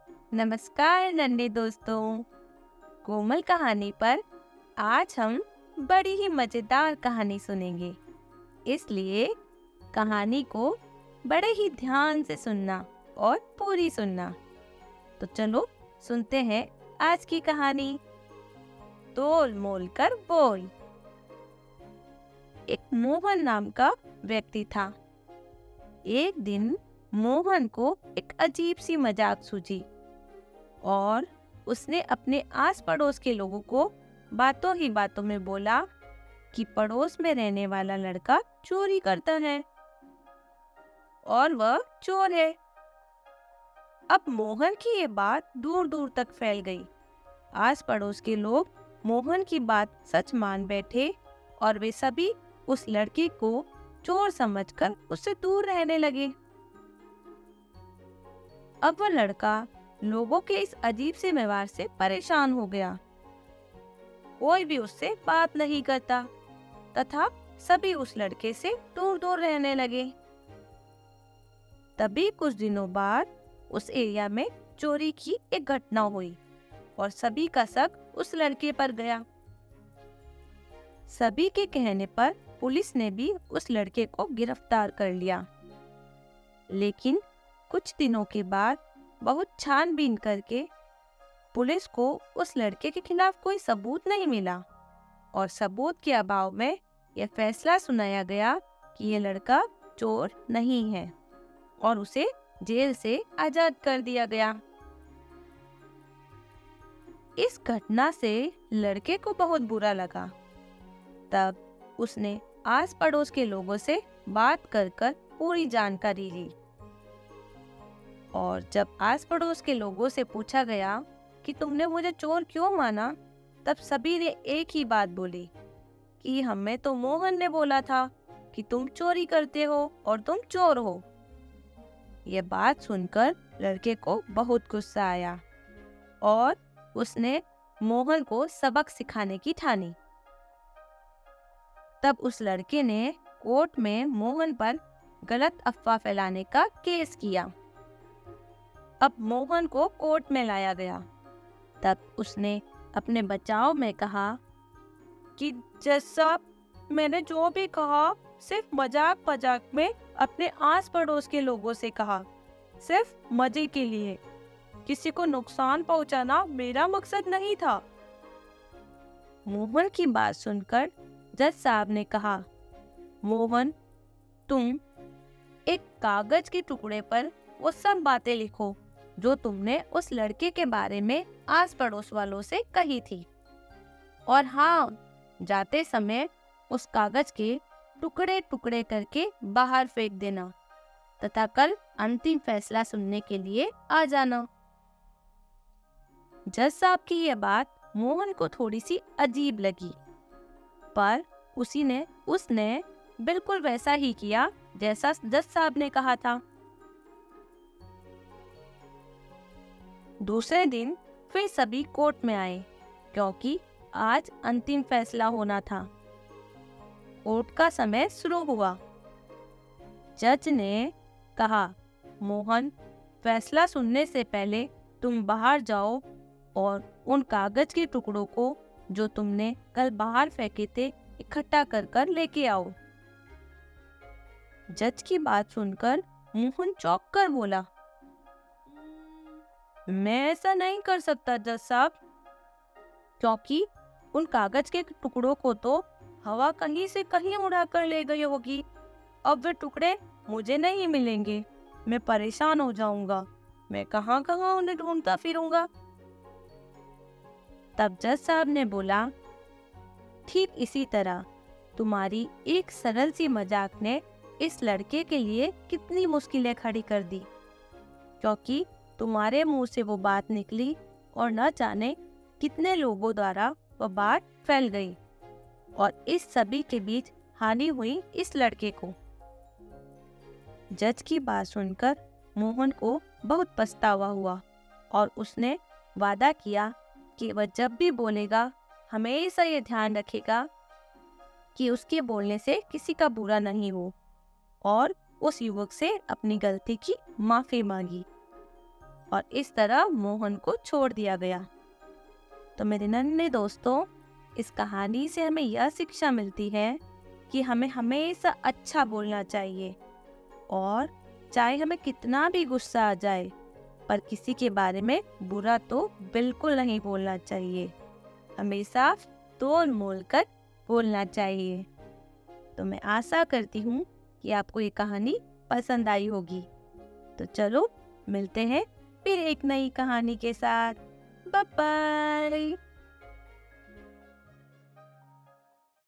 नमस्कार नन्हे दोस्तों। कोमल कहानी पर आज हम बड़ी ही मजेदार कहानी सुनेंगे। इसलिए कहानी को बड़े ही ध्यान से सुनना और पूरी सुनना। तो चलो सुनते हैं आज की कहानी। तोल मोल कर बोल। एक मोहन नाम का व्यक्ति था। एक दिन मोहन को एक अजीब सी मजाक सूझी और उसने अपने आस पड़ोस के लोगों को बातों ही बातों में बोला कि पड़ोस में रहने वाला लड़का चोरी करता है और वह चोर है। अब मोहन की ये बात दूर दूर तक फैल गई। आस पड़ोस के लोग मोहन की बात सच मान बैठे और वे सभी उस लड़के को चोर समझकर उससे दूर रहने लगे। अब वह लड़का लोगों के इस अजीब से व्यवहार से परेशान हो गया। कोई भी उससे बात नहीं करता तथा सभी उस लड़के से दूर दूर रहने लगे। तभी कुछ दिनों बाद उस एरिया में चोरी की एक घटना हुई और सभी का शक उस लड़के पर गया। सभी के कहने पर पुलिस ने भी उस लड़के को गिरफ्तार कर लिया। लेकिन कुछ दिनों के बाद बहुत छानबीन करके पुलिस को उस लड़के के खिलाफ कोई सबूत नहीं मिला और सबूत के अभाव में यह फैसला सुनाया गया कि यह लड़का चोर नहीं है और उसे जेल से आजाद कर दिया गया। इस घटना से लड़के को बहुत बुरा लगा। तब उसने आस पड़ोस के लोगों से बात कर पूरी जानकारी ली और जब आस पड़ोस के लोगों से पूछा गया कि तुमने मुझे चोर क्यों माना, तब सभी ने एक ही बात बोली कि हमें तो मोहन ने बोला था कि तुम चोरी करते हो और तुम चोर हो। यह बात सुनकर लड़के को बहुत गुस्सा आया और उसने मोहन को सबक सिखाने की ठानी। तब उस लड़के ने कोर्ट में मोहन पर गलत अफवाह फैलाने का केस किया। अब मोहन को कोर्ट में लाया गया। तब उसने अपने बचाव में कहा कि जज साहब, मैंने जो भी कहा सिर्फ मजाक मजाक में अपने आस पड़ोस के लोगों से कहा, सिर्फ मजे के लिए। किसी को नुकसान पहुंचाना मेरा मकसद नहीं था। मोहन की बात सुनकर जज साहब ने कहा, मोहन, तुम एक कागज के टुकड़े पर वो सब बातें लिखो जो तुमने उस लड़के के बारे में आस पड़ोस वालों से कही थी। और हाँ, जाते समय उस कागज के टुकड़े टुकड़े करके बाहर फेंक देना तथा कल अंतिम फैसला सुनने के लिए आ जाना। जज साहब की यह बात मोहन को थोड़ी सी अजीब लगी, पर उसने बिल्कुल वैसा ही किया जैसा जज साहब ने कहा था। दूसरे दिन फिर सभी कोर्ट में आए क्योंकि आज अंतिम फैसला होना था। कोर्ट का समय शुरू हुआ। जज ने कहा, मोहन, फैसला सुनने से पहले तुम बाहर जाओ और उन कागज के टुकड़ों को जो तुमने कल बाहर फेंके थे इकट्ठा कर लेके आओ। जज की बात सुनकर मोहन चौंक कर बोला, मैं ऐसा नहीं कर सकता जज साहब, क्योंकि उन कागज के टुकड़ों को तो हवा कहीं से कहीं उड़ा कर ले गई होगी। अब वे टुकड़े मुझे नहीं मिलेंगे। मैं परेशान हो जाऊंगा। मैं कहाँ कहाँ उन्हें ढूंढता फिरूंगा। तब जज साहब ने बोला, ठीक इसी तरह तुम्हारी एक सरल सी मजाक ने इस लड़के के लिए कितनी मुश्किलें खड़ी कर दी, क्योंकि तुम्हारे मुंह से वो बात निकली और न जाने कितने लोगों द्वारा वह बात फैल गई और इस सभी के बीच हानि हुई इस लड़के को। जज की बात सुनकर मोहन को बहुत पछतावा हुआ और उसने वादा किया कि वह जब भी बोलेगा हमेशा ये ध्यान रखेगा कि उसके बोलने से किसी का बुरा नहीं हो, और उस युवक से अपनी गलती की माफी मांगी। और इस तरह मोहन को छोड़ दिया गया। तो मेरे नन्हे दोस्तों, इस कहानी से हमें यह शिक्षा मिलती है कि हमें हमेशा अच्छा बोलना चाहिए, और चाहे हमें कितना भी गुस्सा आ जाए, पर किसी के बारे में बुरा तो बिल्कुल नहीं बोलना चाहिए। हमेशा तोल मोल कर बोलना चाहिए। तो मैं आशा करती हूँ कि आपको ये कहानी पसंद आई होगी। तो चलो मिलते हैं फिर एक नई कहानी के साथ। Bye bye.